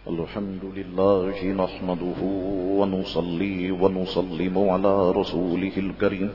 الحمد لله نحمده ونصلي ونسلم على رسوله الكريم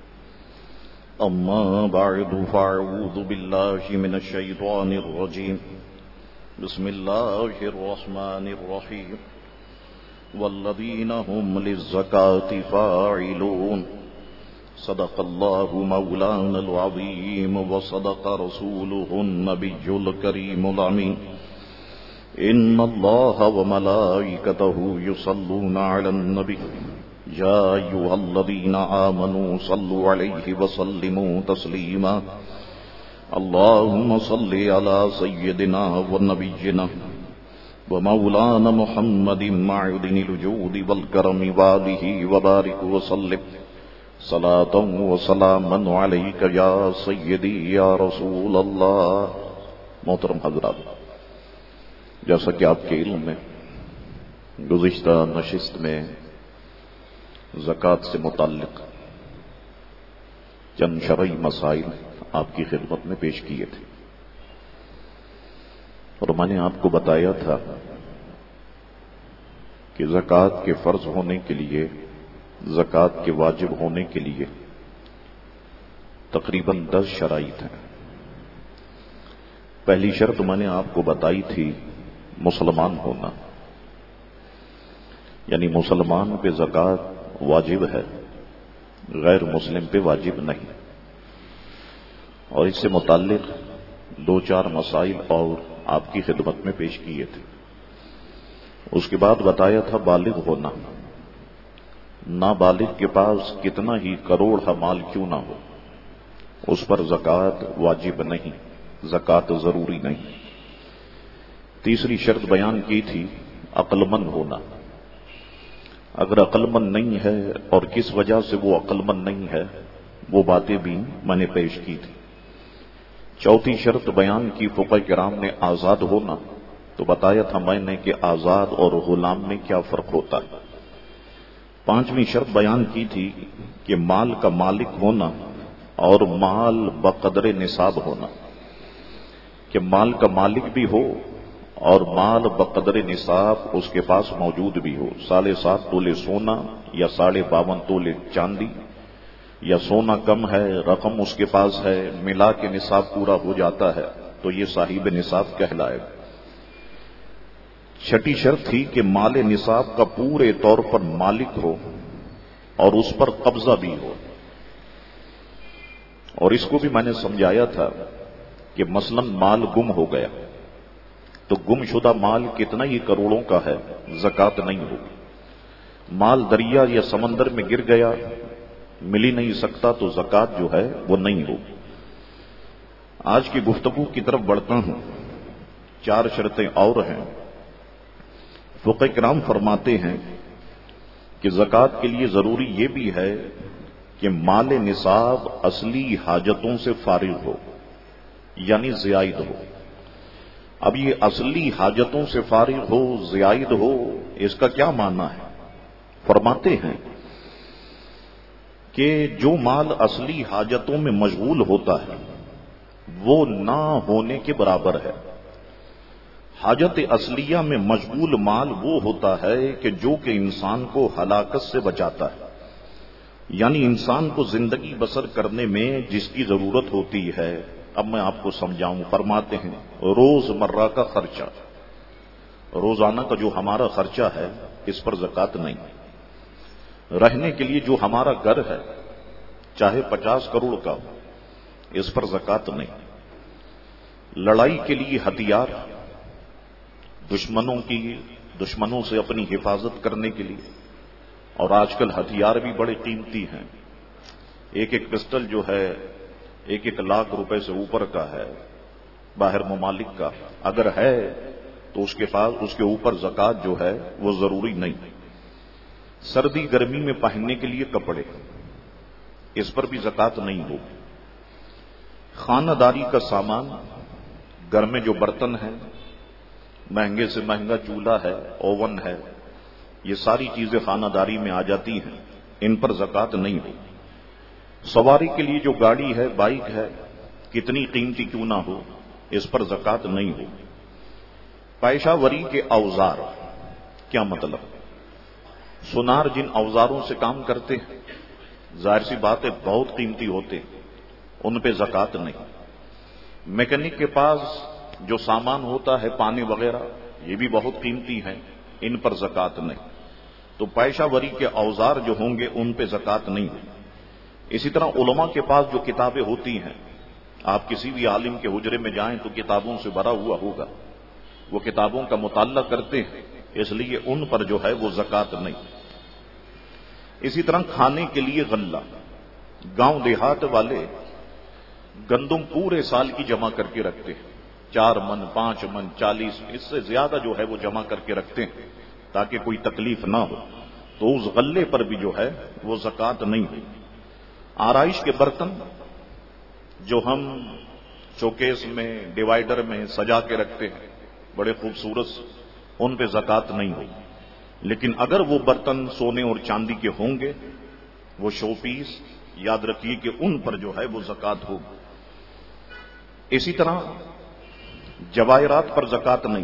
أما بعد فأعوذ بالله من الشيطان الرجيم بسم الله الرحمن الرحيم والذين هم للزكاة فاعلون صدق الله مولانا العظيم وصدق رسوله النبي الكريم الأمين إن الله وملائكته يصلون على النبي يا أيها الذين آمنوا صلوا عليه وسلموا تسليما اللهم صل على سيدنا ونبينا ومولانا محمد معدن الجود والكرم وآله وبارك وسلم صلاة وسلاما عليك يا سيدي يا رسول الله. محترم حضرات، جیسا کہ آپ کے علم میں گزشتہ نشست میں زکوٰۃ سے متعلق چند شرعی مسائل آپ کی خدمت میں پیش کیے تھے، اور میں نے آپ کو بتایا تھا کہ زکوٰۃ کے فرض ہونے کے لیے، زکوٰۃ کے واجب ہونے کے لیے تقریباً 10 شرائط ہیں. پہلی شرط میں نے آپ کو بتائی تھی مسلمان ہونا، یعنی مسلمان پہ زکوٰۃ واجب ہے، غیر مسلم پہ واجب نہیں. اور اس سے متعلق 2-4 مسائل اور آپ کی خدمت میں پیش کیے تھے. اس کے بعد بتایا تھا بالغ ہونا. نابالغ کے پاس کتنا ہی کروڑ مال کیوں نہ ہو، اس پر زکوٰۃ واجب نہیں، زکوٰۃ ضروری نہیں. تیسری شرط بیان کی تھی عقل مند ہونا. اگر عقل مند نہیں ہے اور کس وجہ سے وہ عقل مند نہیں ہے، وہ باتیں بھی میں نے پیش کی تھی. چوتھی شرط بیان کی فقہ کرام نے آزاد ہونا، تو بتایا تھا میں نے کہ آزاد اور غلام میں کیا فرق ہوتا ہے. پانچویں شرط بیان کی تھی کہ مال کا مالک ہونا اور مال بقدر نصاب ہونا، کہ مال کا مالک بھی ہو اور مال بقدر نصاب اس کے پاس موجود بھی ہو. 7.5 تولے سونا یا 52.5 تولے چاندی، یا سونا کم ہے، رقم اس کے پاس ہے، ملا کے نصاب پورا ہو جاتا ہے تو یہ صاحب نصاب کہلائے گا. چھٹی شرط تھی کہ مال نصاب کا پورے طور پر مالک ہو اور اس پر قبضہ بھی ہو. اور اس کو بھی میں نے سمجھایا تھا کہ مثلا مال گم ہو گیا تو گم شدہ مال کتنا ہی کروڑوں کا ہے، زکوٰۃ نہیں ہوگی. مال دریا یا سمندر میں گر گیا، مل ہی نہیں سکتا، تو زکوٰۃ جو ہے وہ نہیں ہوگی. آج کی گفتگو کی طرف بڑھتا ہوں. 4 شرطیں اور ہیں. فقہ کرام فرماتے ہیں کہ زکوٰۃ کے لیے ضروری یہ بھی ہے کہ مال نصاب اصلی حاجتوں سے فارغ ہو، یعنی زائد ہو. اب یہ اصلی حاجتوں سے فارغ ہو، زائد ہو، اس کا کیا معنی ہے؟ فرماتے ہیں کہ جو مال اصلی حاجتوں میں مشغول ہوتا ہے وہ نہ ہونے کے برابر ہے. حاجت اصلیہ میں مشغول مال وہ ہوتا ہے کہ جو کہ انسان کو ہلاکت سے بچاتا ہے، یعنی انسان کو زندگی بسر کرنے میں جس کی ضرورت ہوتی ہے. اب میں آپ کو سمجھاؤں. فرماتے ہیں روز مرہ کا خرچہ، روزانہ کا جو ہمارا خرچہ ہے اس پر زکوٰۃ نہیں. رہنے کے لیے جو ہمارا گھر ہے چاہے 50 کروڑ کا ہو، اس پر زکوٰۃ نہیں. لڑائی کے لیے ہتھیار، دشمنوں سے اپنی حفاظت کرنے کے لیے، اور آج کل ہتھیار بھی بڑے قیمتی ہیں. ایک پسٹل جو ہے 1 لاکھ روپے سے اوپر کا ہے، باہر ممالک کا. اگر ہے تو اس کے پاس اس کے اوپر زکوٰۃ جو ہے وہ ضروری نہیں. سردی گرمی میں پہننے کے لیے کپڑے، اس پر بھی زکوٰۃ نہیں ہوگی. خانہ داری کا سامان، گھر میں جو برتن ہیں، مہنگے سے مہنگا چولہا ہے، اوون ہے، یہ ساری چیزیں خانہ داری میں آ جاتی ہیں، ان پر زکوٰۃ نہیں ہوگی. سواری کے لیے جو گاڑی ہے، بائک ہے، کتنی قیمتی کیوں نہ ہو، اس پر زکوٰۃ نہیں ہوگی. پیشہ وری کے اوزار کیا مطلب؟ سونار جن اوزاروں سے کام کرتے ہیں ظاہر سی بات ہے بہت قیمتی ہوتے ہیں، ان پہ زکوٰۃ نہیں۔ میکینک کے پاس جو سامان ہوتا ہے پانی وغیرہ یہ بھی بہت قیمتی ہیں، ان پر زکوٰۃ نہیں۔ تو پیشہ وری کے اوزار جو ہوں گے ان پہ زکوٰۃ نہیں ہوگی۔ اسی طرح علماء کے پاس جو کتابیں ہوتی ہیں، آپ کسی بھی عالم کے حجرے میں جائیں تو کتابوں سے بھرا ہوا ہوگا، وہ کتابوں کا مطالعہ کرتے ہیں، اس لیے ان پر جو ہے وہ زکوٰۃ نہیں۔ اسی طرح کھانے کے لیے غلہ، گاؤں دیہات والے گندم پورے سال کی جمع کر کے رکھتے ہیں، 4 من 5 من 40 اس سے زیادہ جو ہے وہ جمع کر کے رکھتے ہیں تاکہ کوئی تکلیف نہ ہو، تو اس غلے پر بھی جو ہے وہ زکوٰۃ نہیں ہوئی۔ آرائش کے برتن جو ہم شوکیس میں ڈیوائڈر میں سجا کے رکھتے ہیں بڑے خوبصورت، ان پہ زکوٰۃ نہیں ہوئی۔ لیکن اگر وہ برتن سونے اور چاندی کے ہوں گے، وہ شو پیس، یاد رکھیے کہ ان پر جو ہے وہ زکوٰۃ ہوگی۔ اسی طرح جواہرات پر زکوٰۃ نہیں،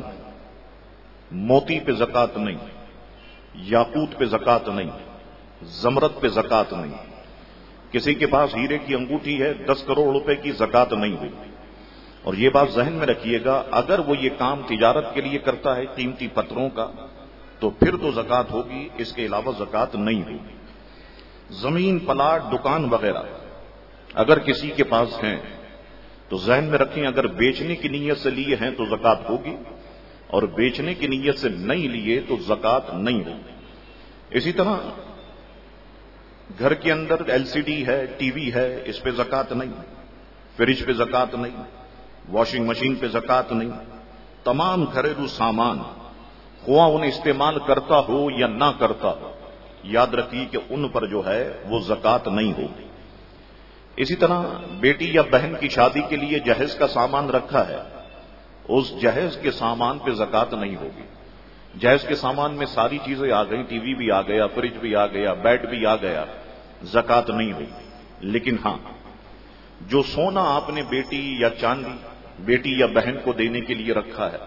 موتی پہ زکوٰۃ نہیں، یاقوت پہ زکوٰۃ نہیں، زمرد پہ زکوٰۃ نہیں۔ کسی کے پاس ہیرے کی انگوٹھی ہے 10 کروڑ روپے کی، زکوٰۃ نہیں ہوئی۔ اور یہ بات ذہن میں رکھیے گا، اگر وہ یہ کام تجارت کے لیے کرتا ہے قیمتی پتھروں کا تو پھر تو زکوٰۃ ہوگی، اس کے علاوہ زکوٰۃ نہیں ہوگی۔ زمین، پلاٹ، دکان وغیرہ اگر کسی کے پاس ہیں تو ذہن میں رکھیں، اگر بیچنے کی نیت سے لیے ہیں تو زکوٰۃ ہوگی، اور بیچنے کی نیت سے نہیں لیے تو زکوٰۃ نہیں ہوگی۔ اسی طرح گھر کے اندر LCD ہے، ٹی وی ہے، اس پہ زکوٰۃ نہیں، فریج پہ زکوٰۃ نہیں، واشنگ مشین پہ زکوٰۃ نہیں۔ تمام گھریلو سامان خواہ انہیں استعمال کرتا ہو یا نہ کرتا ہو، یاد رکھیے کہ ان پر جو ہے وہ زکوٰۃ نہیں ہوگی۔ اسی طرح بیٹی یا بہن کی شادی کے لیے جہیز کا سامان رکھا ہے، اس جہیز کے سامان پہ زکوٰۃ نہیں ہوگی۔ جہیز کے سامان میں ساری چیزیں آ گئی، ٹی وی بھی آ گیا، فریج بھی آ گیا، بیڈ بھی آ گیا، زکوٰۃ نہیں ہوگی۔ لیکن ہاں، جو سونا آپ نے بیٹی یا چاندی بیٹی یا بہن کو دینے کے لیے رکھا ہے،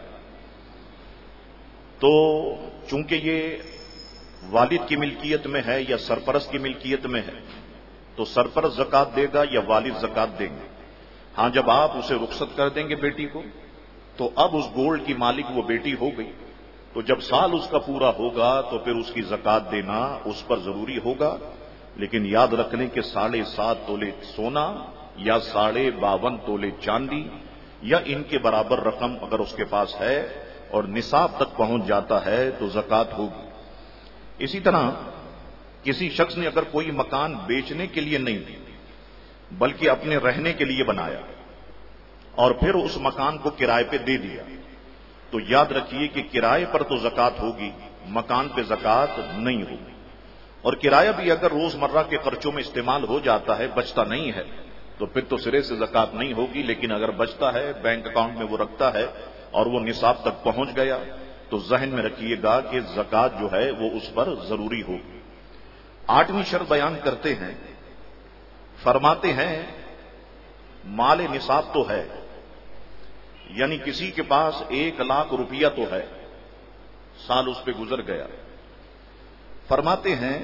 تو چونکہ یہ والد کی ملکیت میں ہے یا سرپرست کی ملکیت میں ہے تو سرپرست زکوٰۃ دے گا یا والد زکوٰۃ دیں گے۔ ہاں، جب آپ اسے رخصت کر دیں گے بیٹی کو تو اب اس گولڈ کی مالک وہ بیٹی ہو گئی، تو جب سال اس کا پورا ہوگا تو پھر اس کی زکوٰۃ دینا اس پر ضروری ہوگا۔ لیکن یاد رکھ لیں کہ 7.5 تولے سونا یا 52.5 تولے چاندی یا ان کے برابر رقم اگر اس کے پاس ہے اور نصاب تک پہنچ جاتا ہے تو زکوٰۃ ہوگی۔ اسی طرح کسی شخص نے اگر کوئی مکان بیچنے کے لیے نہیں بلکہ اپنے رہنے کے لیے بنایا اور پھر اس مکان کو کرائے پہ دے دیا تو یاد رکھیے کہ کرائے پر تو زکوٰۃ ہوگی، مکان پہ زکوٰۃ نہیں ہوگی۔ اور کرایہ بھی اگر روزمرہ کے خرچوں میں استعمال ہو جاتا ہے، بچتا نہیں ہے، تو پھر تو سرے سے زکوٰۃ نہیں ہوگی۔ لیکن اگر بچتا ہے، بینک اکاؤنٹ میں وہ رکھتا ہے اور وہ نصاب تک پہنچ گیا تو ذہن میں رکھیے گا کہ زکوٰۃ جو ہے وہ اس پر ضروری ہوگی۔ 8ویں شرط بیان کرتے ہیں، فرماتے ہیں مال نصاب تو ہے، یعنی کسی کے پاس 1,00,000 روپیہ تو ہے، سال اس پہ گزر گیا، فرماتے ہیں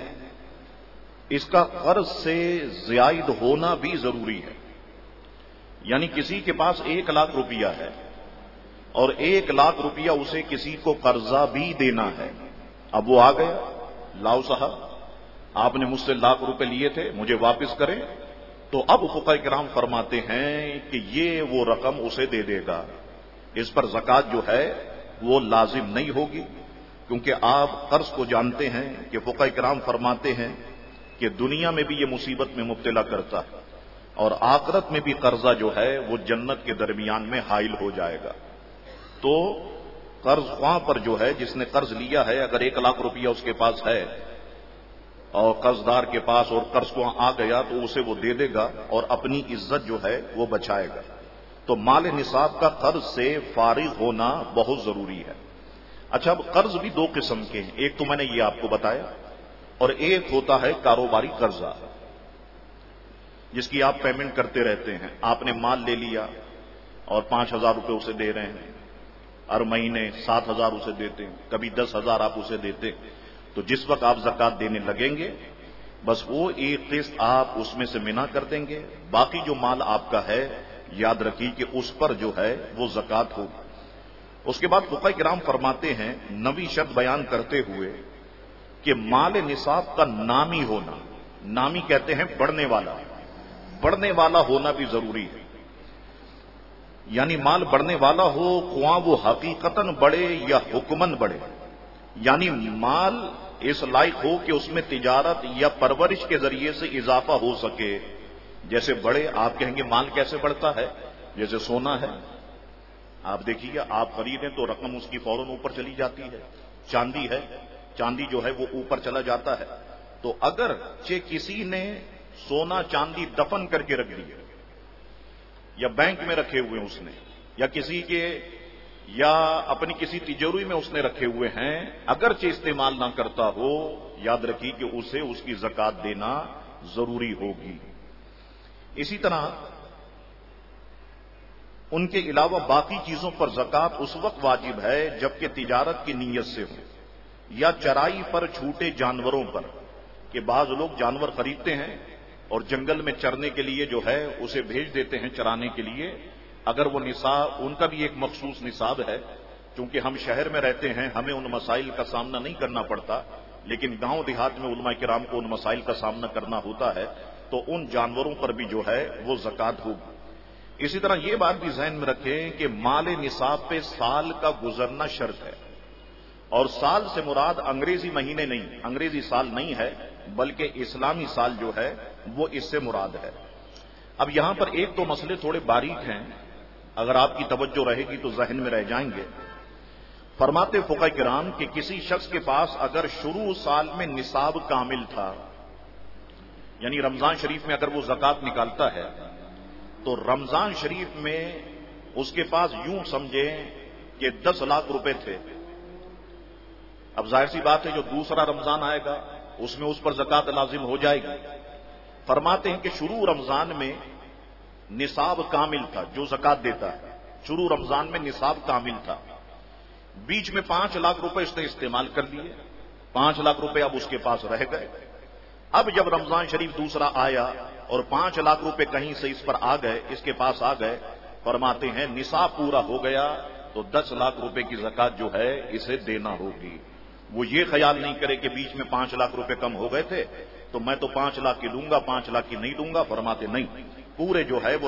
اس کا قرض سے زائد ہونا بھی ضروری ہے۔ یعنی کسی کے پاس 1,00,000 روپیہ ہے اور 1,00,000 روپیہ اسے کسی کو قرضہ بھی دینا ہے، اب وہ آ گیا، لاؤ صاحب آپ نے مجھ سے 1,00,000 روپے لیے تھے، مجھے واپس کریں، تو اب فقہاء کرام فرماتے ہیں کہ یہ وہ رقم اسے دے دے گا، اس پر زکوٰۃ جو ہے وہ لازم نہیں ہوگی، کیونکہ آپ قرض کو جانتے ہیں کہ فقہاء کرام فرماتے ہیں کہ دنیا میں بھی یہ مصیبت میں مبتلا کرتا ہے اور آخرت میں بھی قرضہ جو ہے وہ جنت کے درمیان میں حائل ہو جائے گا۔ تو قرض خواہ پر جو ہے جس نے قرض لیا ہے، اگر 1,00,000 روپیہ اس کے پاس ہے اور قرضدار کے پاس اور قرض کو آ گیا تو اسے وہ دے دے گا اور اپنی عزت جو ہے وہ بچائے گا۔ تو مال نصاب کا قرض سے فارغ ہونا بہت ضروری ہے۔ اچھا، اب قرض بھی 2 قسم کے ہیں، ایک تو میں نے یہ آپ کو بتایا، اور ایک ہوتا ہے کاروباری قرضہ جس کی آپ پیمنٹ کرتے رہتے ہیں۔ آپ نے مال لے لیا اور 5,000 روپے اسے دے رہے ہیں، ہر مہینے 7,000 اسے دیتے ہیں, کبھی 10,000 آپ اسے دیتے, تو جس وقت آپ زکات دینے لگیں گے بس وہ ایک قسط آپ اس میں سے منا کر دیں گے, باقی جو مال آپ کا ہے یاد رکھیے کہ اس پر جو ہے وہ زکات ہوگی. اس کے بعد فقہاء کرام فرماتے ہیں نویں شرط بیان کرتے ہوئے کہ مال نصاب کا نامی ہونا, نامی کہتے ہیں بڑھنے والا ہونا بھی ضروری ہے. یعنی مال بڑھنے والا ہو, خواہ وہ حقیقتاً بڑھے یا حکمن بڑھے, یعنی مال اس لائق ہو کہ اس میں تجارت یا پرورش کے ذریعے سے اضافہ ہو سکے. جیسے بڑے, آپ کہیں گے مال کیسے بڑھتا ہے؟ جیسے سونا ہے, آپ دیکھیے آپ خریدیں تو رقم اس کی فوراً اوپر چلی جاتی ہے. چاندی ہے, چاندی جو ہے وہ اوپر چلا جاتا ہے. تو اگر کسی نے سونا چاندی دفن کر کے رکھ دیا یا بینک میں رکھے ہوئے اس نے, یا کسی کے یا اپنی کسی تجوری میں اس نے رکھے ہوئے ہیں, اگرچہ استعمال نہ کرتا ہو, یاد رکھیے کہ اسے اس کی زکات دینا ضروری ہوگی. اسی طرح ان کے علاوہ باقی چیزوں پر زکات اس وقت واجب ہے جبکہ تجارت کی نیت سے ہو, یا چرائی پر چھوٹے جانوروں پر, کہ بعض لوگ جانور خریدتے ہیں اور جنگل میں چرنے کے لیے جو ہے اسے بھیج دیتے ہیں چرانے کے لیے. اگر وہ نصاب, ان کا بھی ایک مخصوص نصاب ہے, چونکہ ہم شہر میں رہتے ہیں ہمیں ان مسائل کا سامنا نہیں کرنا پڑتا, لیکن گاؤں دیہات میں علماء کرام کو ان مسائل کا سامنا کرنا ہوتا ہے, تو ان جانوروں پر بھی جو ہے وہ زکات ہوگی. اسی طرح یہ بات بھی ذہن میں رکھیں کہ مال نصاب پہ سال کا گزرنا شرط ہے, اور سال سے مراد انگریزی مہینے نہیں, انگریزی سال نہیں ہے, بلکہ اسلامی سال جو ہے وہ اس سے مراد ہے. اب یہاں پر ایک تو مسئلے تھوڑے باریک ہیں, اگر آپ کی توجہ رہے گی تو ذہن میں رہ جائیں گے. فرماتے فقہاء کرام کہ کسی شخص کے پاس اگر شروع سال میں نصاب کامل تھا, یعنی رمضان شریف میں اگر وہ زکات نکالتا ہے تو رمضان شریف میں اس کے پاس یوں سمجھیں کہ 10 لاکھ روپے تھے. اب ظاہر سی بات ہے جو دوسرا رمضان آئے گا اس میں اس پر زکات لازم ہو جائے گی. فرماتے ہیں کہ شروع رمضان میں نصاب کامل تھا, جو زکات دیتا ہے شروع رمضان میں نصاب کامل تھا, بیچ میں 5 لاکھ روپے اس نے استعمال کر لیے, 5 لاکھ روپے اب اس کے پاس رہ گئے. اب جب رمضان شریف دوسرا آیا اور 5 لاکھ روپے کہیں سے اس پر آ گئے, اس کے پاس آ گئے, فرماتے ہیں نصاب پورا ہو گیا تو 10 لاکھ روپے کی زکات جو ہے اسے دینا ہوگی. وہ یہ خیال نہیں کرے کہ بیچ میں 5 لاکھ روپے کم ہو گئے تھے تو میں تو 5 لاکھ کی دوں گا, 5 لاکھ کی نہیں دوں گا. فرماتے نہیں, پورے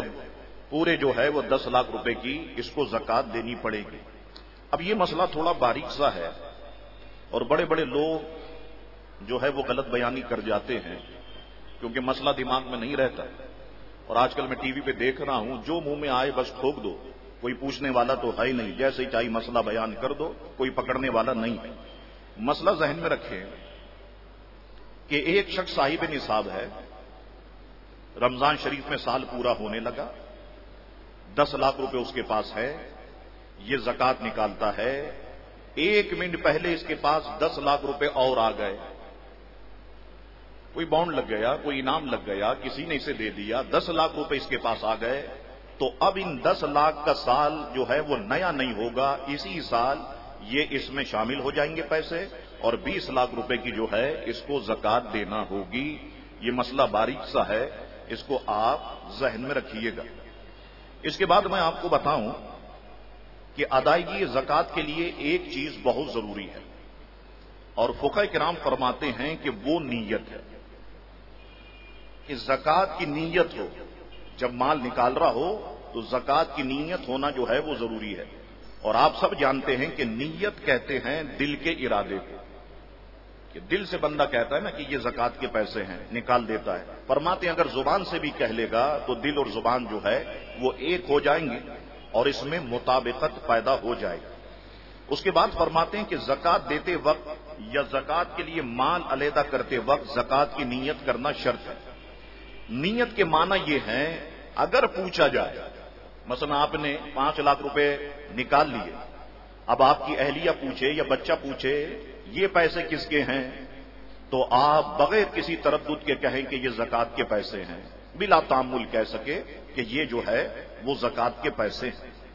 جو ہے وہ 10 لاکھ روپے کی اس کو زکات دینی پڑے گی. اب یہ مسئلہ تھوڑا باریک سا ہے اور بڑے بڑے لوگ جو ہے وہ غلط بیانی کر جاتے ہیں, کیونکہ مسئلہ دماغ میں نہیں رہتا. اور آج کل میں ٹی وی پہ دیکھ رہا ہوں جو منہ میں آئے بس ٹھوک دو, کوئی پوچھنے والا تو ہے ہی نہیں, جیسے ہی چاہیے مسئلہ بیان کر دو, کوئی پکڑنے والا نہیں ہے. مسئلہ ذہن میں رکھیں کہ ایک شخص صاحب نصاب ہے, رمضان شریف میں سال پورا ہونے لگا, 10 لاکھ روپے اس کے پاس ہے, یہ زکات نکالتا ہے. 1 منٹ پہلے اس کے پاس 10 لاکھ روپے اور آ گئے, کوئی بانڈ لگ گیا, کوئی انعام لگ گیا, کسی نے اسے دے دیا, 10 لاکھ روپے اس کے پاس آ گئے. تو اب ان 10 لاکھ کا سال جو ہے وہ نیا نہیں ہوگا, اسی سال یہ اس میں شامل ہو جائیں گے پیسے, اور 20 لاکھ روپے کی جو ہے اس کو زکات دینا ہوگی. یہ مسئلہ باریک سا ہے, اس کو آپ ذہن میں رکھیے گا. اس کے بعد میں آپ کو بتاؤں کہ ادائیگی زکات کے لیے ایک چیز بہت ضروری ہے, اور فقہاء کرام فرماتے ہیں کہ وہ نیت ہے, کہ زکات کی نیت ہو. جب مال نکال رہا ہو تو زکات کی نیت ہونا جو ہے وہ ضروری ہے. اور آپ سب جانتے ہیں کہ نیت کہتے ہیں دل کے ارادے کو, کہ دل سے بندہ کہتا ہے نا کہ یہ زکات کے پیسے ہیں, نکال دیتا ہے. فرماتے ہیں اگر زبان سے بھی کہہ لے گا تو دل اور زبان جو ہے وہ ایک ہو جائیں گے اور اس میں مطابقت پیدا ہو جائے گی. اس کے بعد فرماتے ہیں کہ زکات دیتے وقت یا زکات کے لیے مال علیحدہ کرتے وقت زکات کی نیت کرنا شرط ہے. نیت کے معنی یہ ہے, اگر پوچھا جائے, مثلا آپ نے 5 لاکھ روپے نکال لیے, اب آپ کی اہلیہ پوچھے یا بچہ پوچھے یہ پیسے کس کے ہیں, تو آپ بغیر کسی تردد کے کہیں کہ یہ زکات کے پیسے ہیں, بلا تعمل کہہ سکے کہ یہ جو ہے وہ زکات کے پیسے ہیں.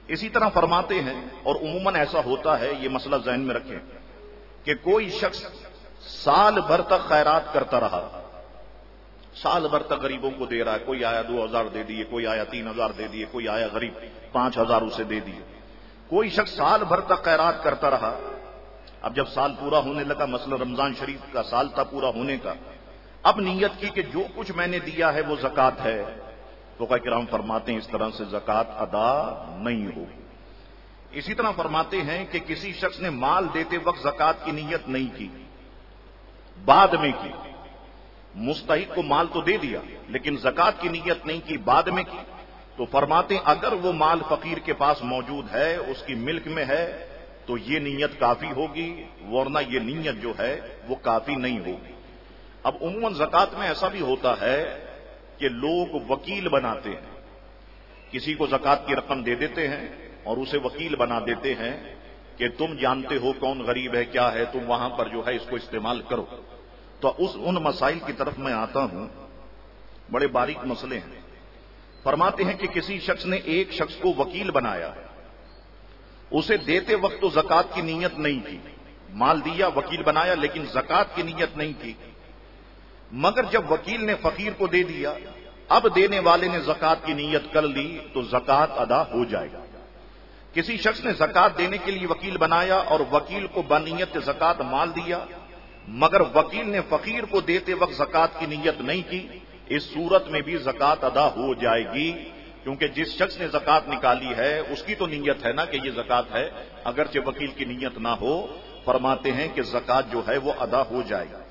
اسی طرح فرماتے ہیں، اور عموماً ایسا ہوتا ہے، یہ مسئلہ ذہن میں رکھیں کہ کوئی شخص سال بھر تک خیرات کرتا رہا، سال بھر تک غریبوں کو دے رہا ہے، کوئی آیا 2000 دے دیے، کوئی آیا 3000 دے دیے، کوئی آیا غریب 5000 اسے دے دیے، کوئی شخص سال بھر تک خیرات کرتا رہا۔ اب جب سال پورا ہونے لگا، مثلا رمضان شریف کا سال تھا پورا ہونے کا، اب نیت کی کہ جو کچھ میں نے دیا ہے وہ زکوٰۃ ہے، فقہاء کرام فرماتے ہیں اس طرح سے زکوٰۃ ادا نہیں ہوگی۔ اسی طرح فرماتے ہیں کہ کسی شخص نے مال دیتے وقت زکوٰۃ کی نیت نہیں کی، بعد میں کی، مستحق کو مال تو دے دیا لیکن زکوٰۃ کی نیت نہیں کی، بعد میں کی، تو فرماتے ہیں اگر وہ مال فقیر کے پاس موجود ہے، اس کی ملک میں ہے، تو یہ نیت کافی ہوگی، ورنہ یہ نیت جو ہے وہ کافی نہیں ہوگی۔ اب عموماً زکوٰۃ میں ایسا بھی ہوتا ہے کہ لوگ وکیل بناتے ہیں، کسی کو زکوٰۃ کی رقم دے دیتے ہیں اور اسے وکیل بنا دیتے ہیں کہ تم جانتے ہو کون غریب ہے کیا ہے، تم وہاں پر جو ہے اس کو استعمال کرو۔ تو ان مسائل کی طرف میں آتا ہوں، بڑے باریک مسئلے ہیں۔ فرماتے ہیں کہ کسی شخص نے ایک شخص کو وکیل بنایا، اسے دیتے وقت تو زکوٰۃ کی نیت نہیں کی، مال دیا وکیل بنایا لیکن زکوٰۃ کی نیت نہیں کی، مگر جب وکیل نے فقیر کو دے دیا، اب دینے والے نے زکوٰۃ کی نیت کر لی تو زکوٰۃ ادا ہو جائے گا۔ کسی شخص نے زکوٰۃ دینے کے لیے وکیل بنایا اور وکیل کو بنیت زکوٰۃ مال دیا، مگر وکیل نے فقیر کو دیتے وقت زکوٰۃ کی نیت نہیں کی، اس صورت میں بھی زکوٰۃ ادا ہو جائے گی، کیونکہ جس شخص نے زکوٰۃ نکالی ہے اس کی تو نیت ہے نا کہ یہ زکوٰۃ ہے، اگرچہ وکیل کی نیت نہ ہو، فرماتے ہیں کہ زکوٰۃ جو ہے وہ ادا ہو جائے گی۔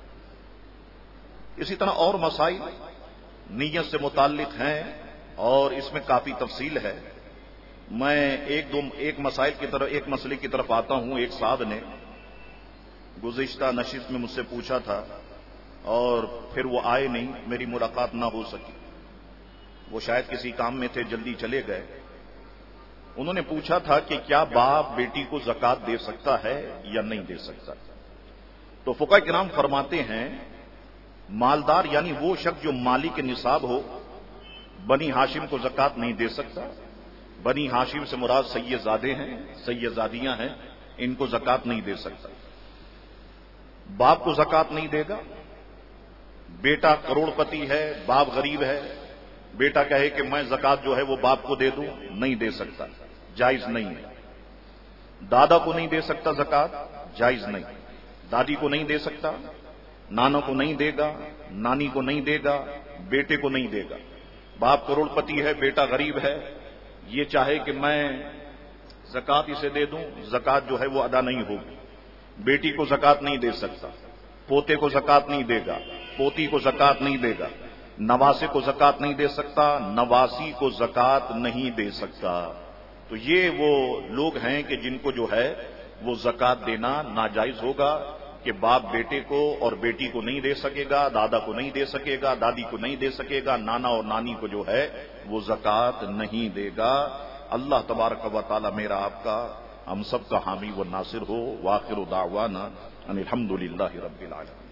اسی طرح اور مسائل نیت سے متعلق ہیں اور اس میں کافی تفصیل ہے۔ میں ایک مسئلے کی طرف آتا ہوں۔ ایک صاحب نے گزشتہ نشست میں مجھ سے پوچھا تھا اور پھر وہ آئے نہیں، میری ملاقات نہ ہو سکی، وہ شاید کسی کام میں تھے، جلدی چلے گئے۔ انہوں نے پوچھا تھا کہ کیا باپ بیٹی کو زکوٰۃ دے سکتا ہے یا نہیں دے سکتا؟ تو فقہاء کرام فرماتے ہیں مالدار یعنی وہ شخص جو مالی کے نصاب ہو، بنی ہاشم کو زکوٰۃ نہیں دے سکتا۔ بنی ہاشم سے مراد سیدزادے ہیں، سیدزادیاں ہیں، ان کو زکوٰۃ نہیں دے سکتا۔ باپ کو زکوٰۃ نہیں دے گا۔ بیٹا کروڑ پتی ہے، باپ غریب ہے، بیٹا کہے کہ میں زکوٰۃ جو ہے وہ باپ کو دے دوں، نہیں دے سکتا، جائز نہیں ہے۔ دادا کو نہیں دے سکتا زکوٰۃ، جائز نہیں۔ دادی کو نہیں دے سکتا، نانا کو نہیں دے گا، نانی کو نہیں دے گا، بیٹے کو نہیں دے گا۔ باپ کروڑ پتی ہے، بیٹا غریب ہے، یہ چاہے کہ میں زکوٰۃ اسے دے دوں، زکوٰۃ جو ہے وہ ادا نہیں ہوگی۔ بیٹی کو زکوٰۃ نہیں دے سکتا، پوتے کو زکوٰۃ نہیں دے گا، پوتی کو زکوٰۃ نہیں دے گا، نواسے کو زکوٰۃ نہیں دے سکتا، نواسی کو زکوٰۃ نہیں دے سکتا۔ تو یہ وہ لوگ ہیں کہ جن کو جو ہے وہ زکوٰۃ دینا ناجائز ہوگا، کہ باپ بیٹے کو اور بیٹی کو نہیں دے سکے گا، دادا کو نہیں دے سکے گا، دادی کو نہیں دے سکے گا، نانا اور نانی کو جو ہے وہ زکوٰۃ نہیں دے گا۔ اللہ تبارک و تعالی میرا آپ کا ہم سب کا حامی و ناصر ہو۔ وآخر دعوانا ان الحمد للہ رب العالمین۔